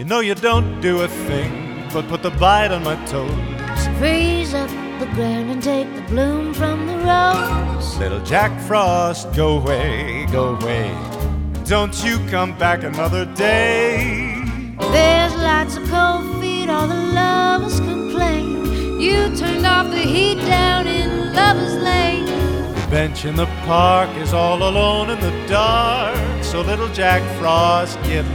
You know you don't do a thing but put the bite on my toes. Freeze up the ground and take the bloom from the rose. Little Jack Frost, go away, go away. Don't you come back another day. There's lots of cold feet, all the lovers complain. You turned off the heat down in Lover's Lane. The bench in the park is all alone in the dark. So little Jack Frost, get